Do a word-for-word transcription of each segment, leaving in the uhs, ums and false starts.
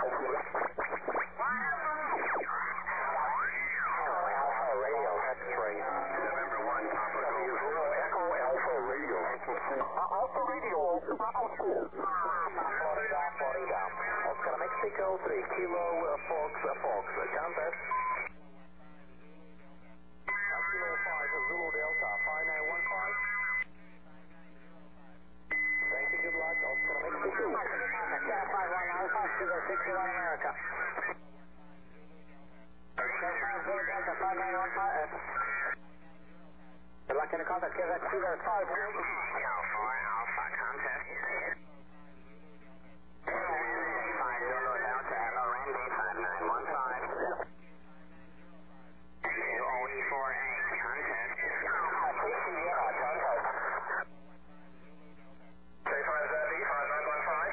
Radio, X-ray. November one, Papa Golf. Zero, Echo Alpha Radio. Alpha Radio, Papa two. Florida, Florida. Oscar Mexico, three Kilo, uh, Fox, uh, Fox. Uh, contact. Uh, Kilo five, Zulu Delta, five nine one five. Thank you, good luck. Oscar Mexico. five one Alpha, Kilo sixty-one America. Delta, five nine one five. Good luck in the contact, give that Kilo five. Alpha, Alpha, contact. five Zulu Delta, hello Randy, five nine one five. O E four A, contact. Contact. three five Z D, five nine one five.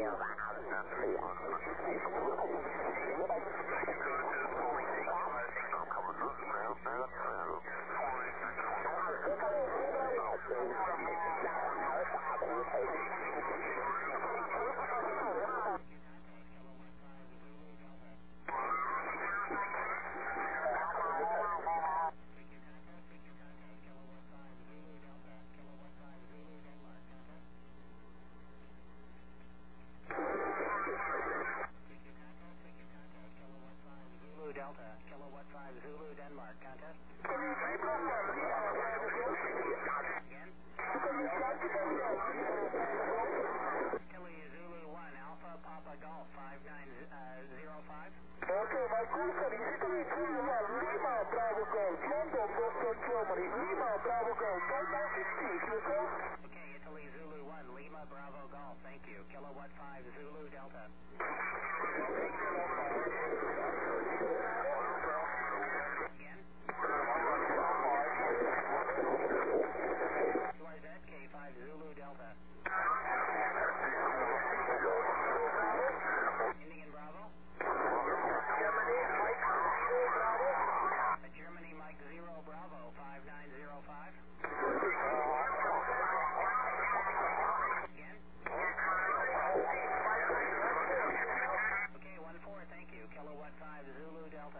Delta, Kilowatt five, Zulu, Denmark, contest. Again? Tilly, Zulu one, Alpha, Papa, Golf, five nine zero five. Okay, my question is Italy three one, Lima, Bravo, Golf, London, Boston, Germany, Lima, Bravo, Golf, Delta sixteen, okay? Okay, Italy, Zulu one, Lima, Bravo, Golf, thank you. Kilowatt five, Zulu, Delta. Again? K five, Zulu, Delta. Ending in Bravo? Germany, Mike, zero, Bravo. Uh, Germany, Mike, zero, Bravo, five nine zero five. Again? Okay, one four, thank you. Kilowatt five, Zulu, Delta.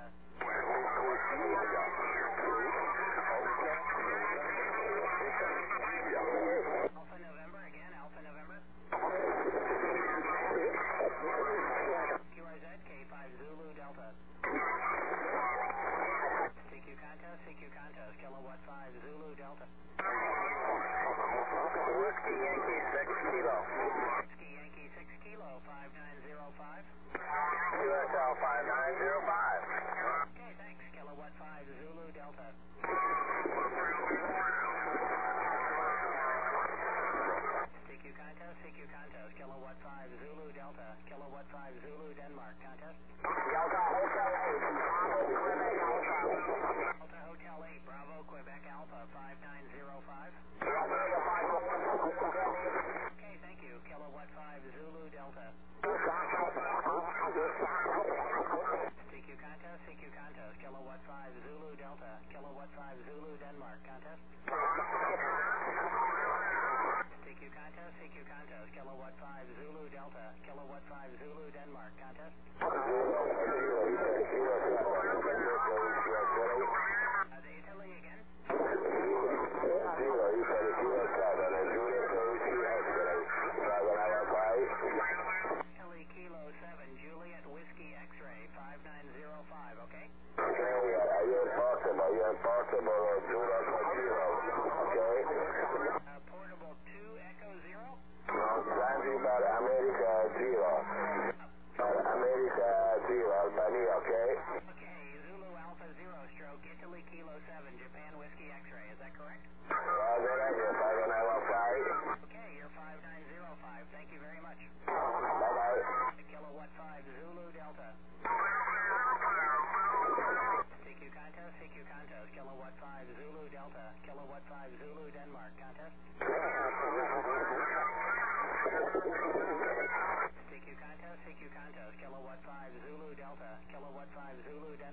Alpha November, again, Alpha November. Q R Z, K five, Zulu, Delta. C Q Contos, C Q Contos, Kilowatt five, Zulu, Delta. Whiskey Yankee six Kilo. Whiskey Yankee six Kilo, five nine zero five. U S L five nine zero five. Okay, thanks. Kilowatt five, Zulu, Delta. C Q Contos, C Q Contos, Kilowatt five, Zulu, Delta. Kilowatt five, Zulu, Denmark, contest. Delta Hotel eight, Bravo, Quebec Alpha. Delta Hotel eight, Bravo, Quebec Alpha, five nine zero five. Okay, thank you. Kilowatt five, Zulu, Delta. C Q Contos, C Q Contos, Kilowatt five, Zulu, Delta. Kilowatt five, Zulu, Denmark, contest. C Q Contos, C Q Contos, Kilowatt five, Zulu, Delta. Kilowatt five, Zulu, Denmark, contest. Uh, the Italy again? Italy Kilo seven, Juliet Whiskey X-Ray, five nine zero five, okay? Uh, portable two, Echo zero? Zanzibar, America, zero. America, zero, Albania, okay? Okay, Zulu Alpha zero, stroke, Italy Kilo seven, Japan Whiskey X-Ray, is that correct? Okay, you're five nine zero five, thank you very much. Bye-bye. Kilowatt five, Zulu Delta. C Q Contos, C Q Contos, Kilowatt five, Zulu Delta. Kilowatt five, Zulu Denmark, contest. C Q Contos, C Q Contos, Kilowatt five, Zulu Delta. Kilowatt five, Zulu Delta.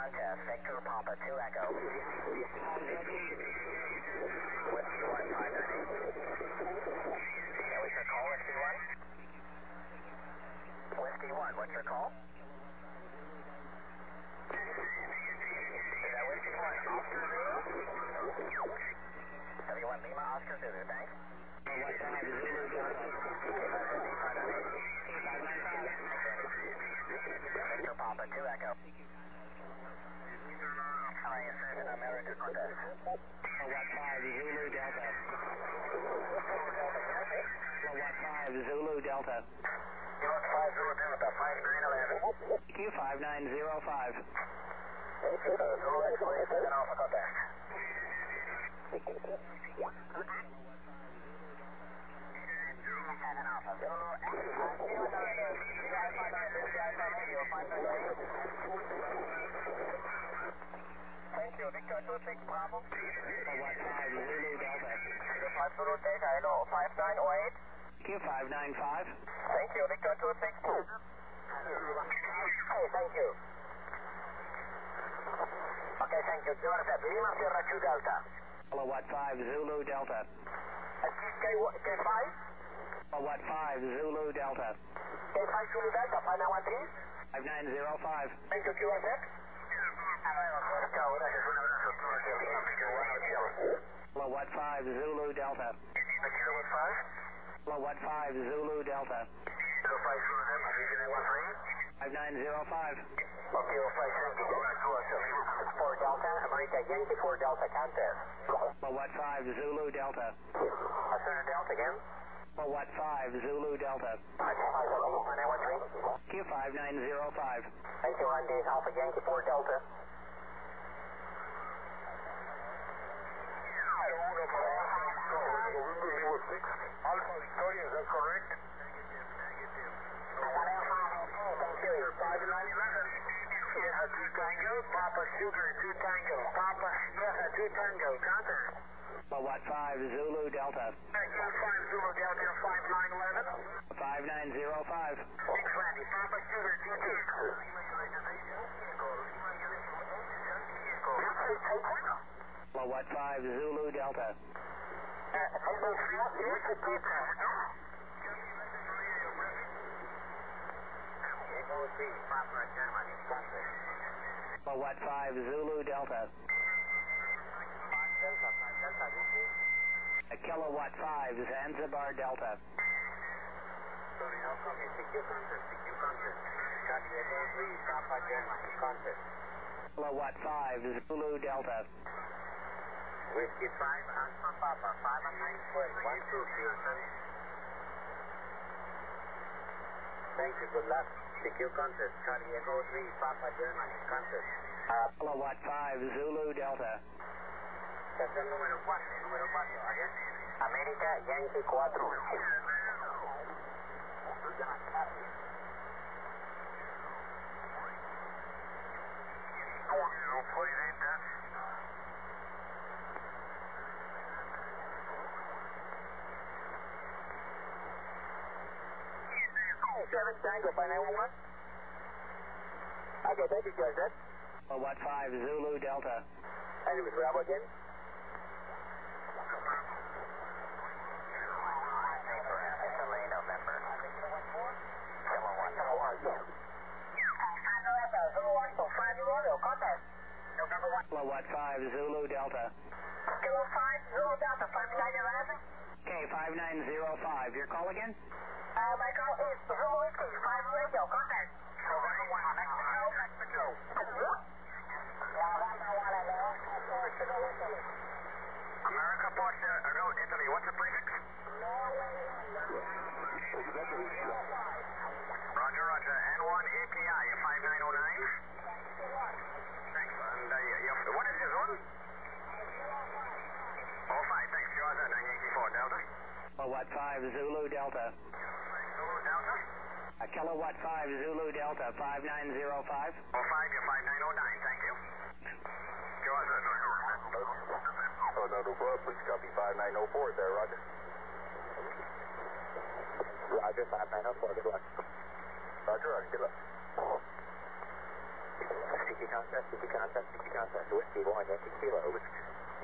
contest. Victor Papa two Echo. Whiskey one five nine eight. Yeah, what's your call, Whiskey one? Whiskey one, what's your call? Is that Whiskey one, Oscar Zulu? W one Lima, Oscar Zulu, thanks. one five Zulu Delta. Victor Papa two Echo. Hi, Ascension America contest. one five Zulu Delta. one five Zulu Delta. Kilo five Zulu Delta, five nine one one. Q five nine zero five. Zulu X-Ray, seven Alpha contact. seven Alpha. Zulu Thank you, Victor two six Bravo. one five Zulu Delta. five Zulu Delta, hello, five nine zero eight. Q five nine five. Thank you, Victor two six two. Okay, thank you. Okay, thank you. Joseph, Lima Sierra two Delta. Kilowatt five Zulu Delta. K five? Kilowatt five Zulu Delta. K five Zulu Delta, five nine one three. five nine zero five. Thank you, Q S X. Kilowatt five Zulu Delta. Kilowatt five? Kilowatt five Zulu Delta. Kilo five Zulu Delta, region one three. five nine zero five. Okay, well, five thank you. four Delta, America Yankee four Delta contest. Kilowatt five Zulu Delta. Ascendant Delta again. Kilowatt five Zulu Delta. five nine one three. Q five nine zero five. Thank you, Andy. Alpha Yankee four Delta. Alpha Victoria, is that correct? Thank you. five nine one one. Sierra two Tango, Papa Sugar two Tango, Papa Sierra two Tango, contact. Kilowatt five Zulu Delta. Thank you, five Zulu Delta, five nine one one. five nine zero five. Thanks, Randy. Papa Sugar two two. Kilowatt five Zulu Delta. Kilowatt five Zulu Delta. A Kilowatt five Zanzibar Delta. Sorry, how come it's C Q contest? C Q contest. Copy, Echo three, Papa Germany contest. Kilowatt five Zulu Delta. Whiskey five, Alpha Papa, five nine four, one two zero. Thank you, good luck. C Q contest, Charlie Echo three, Papa Germany contest. Kilowatt five Zulu Delta. Estación número cuatro, número cuatro, again. América Yankee cuatro. seven Tango, five nine one one. Okay, thank you, Joseph. Kilowatt five Zulu Delta. Thank you, Bravo again. Kilowatt five Zulu Delta. Kilo five Zulu Delta, five nine eleven. K five nine zero five. Your call again? Uh, my call is Zulu Whiskey, five Radio, contact. November one, Mexico, Mexico. America, Port, uh, no, Italy, what's the prefix? Roger, roger, N one A P I, five nine zero nine. Thanks, and uh, yeah, what is your zone? Oh, five, thanks, yours, uh, Yankee four, Delta. Kilowatt five Zulu Delta. Zulu Delta. A Kilowatt five Zulu Delta, five nine zero five. Oh, five, you're five nine zero nine, thank you. Yours, uh, Oh, no, no, bro, please copy five nine zero four there, Roger. Roger, five nine zero four, good luck. Roger, roger, good luck. C G contact, C G contact, C G contact. Whiskey one, Yankee Kilo, Whiskey.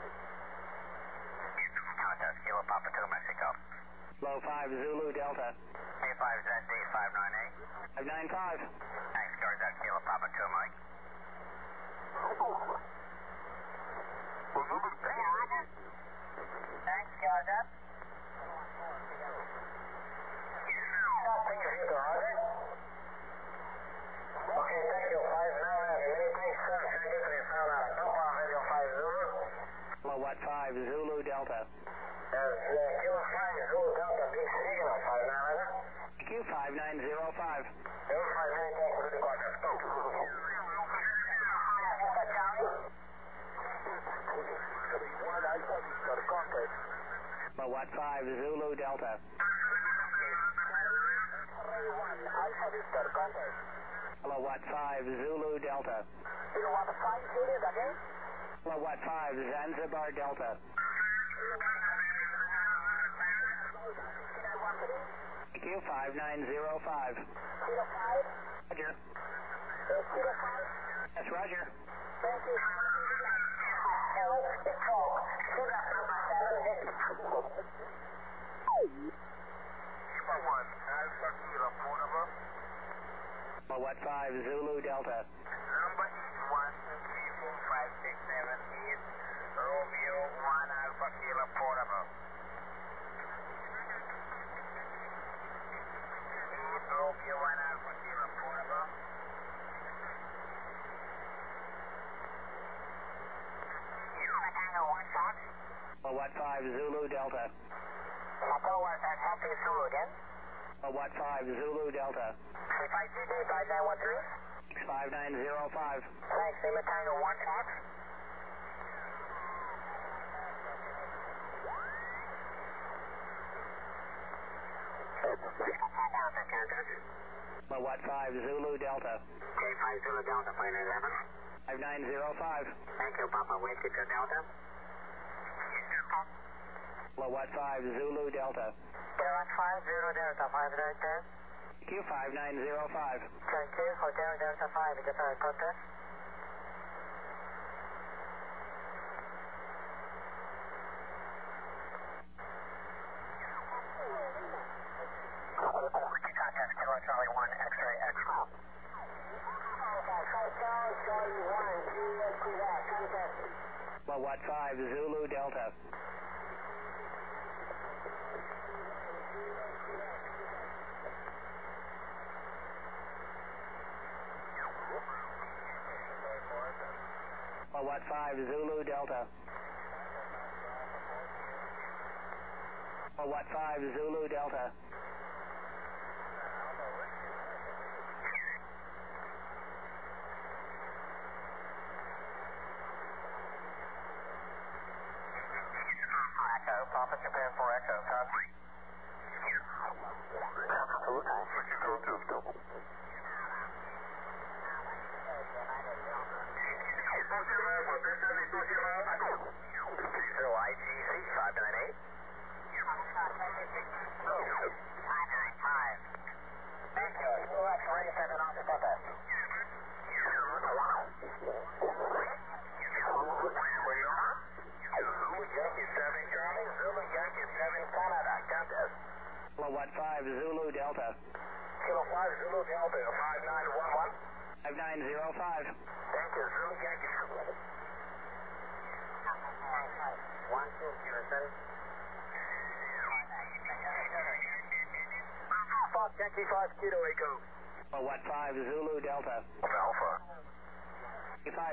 Contact, Kilo Papa two, Mexico. Low five Zulu Delta. A five Z D five nine eight. five nine five. Thanks, Georgia, Kilo Papa two, Mike. Thanks, Georgia. Okay, thank you, five nine, many thanks, sir. Thank you for your phone out. Don't bother, radio five Zulu. Kilowatt five Zulu Delta. There's uh, Kilo five Zulu Delta, big signal, five nine, is it? Q five nine zero five. zero five, many thanks for the contact. Stop. One, I thought you got a contact. Kilowatt five Zulu Delta. One, I thought you got a contact. Kilowatt five Zulu Delta. Kilowatt five Zulu, again? Kilowatt five Zanzibar Delta. Q five nine zero five. Kilo five? Roger. Kilo five? Yes, Roger. Thank you. Hello, it's Paul. Sugar number seven, Victor. one, Alpha Kilo, portable. Kilowatt five Zulu Delta. Number is one two three four five six seven eight. Romeo one Alpha Kilo, portable. eight Romeo one Alpha Kilo, portable. Tango one Fox. Kilowatt five Zulu Delta. Papa one, that's something Zulu again. Kilowatt five Zulu Delta. If I C D five nine one three. five nine zero five. Thanks, Lima Tango one Fox. Kilowatt five Zulu Delta. J five Zulu Delta, five nine eleven. five nine zero five. Thank you, Papa Whiskey to Delta. Kilowatt five Zulu Delta. Kilowatt five Zulu Delta, five nine ten. Q five nine zero five. Thank you, Hotel Delta five, Japan contact. Contact, Kilo Charlie one, X-ray X-ray. Kilowatt five Zulu Delta. Kilowatt five Zulu Delta. Kilowatt five Zulu Delta. Echo, Papa Japan for Echo, copy. Zero I G C five nine eight. five nine five. Thank you. U X forty-seven off the contact. Zulu Yankee seven Charlie, Zulu Yankee seven Canada, contest. Kilowatt five Zulu Delta. Kilo five Zulu Delta, five nine one one. five nine zero five. Thank you, Zulu Yankee. One, two, zero, seven. Fox Yankee five Kilo Echo. Kilowatt five Zulu Delta. Alpha. Q five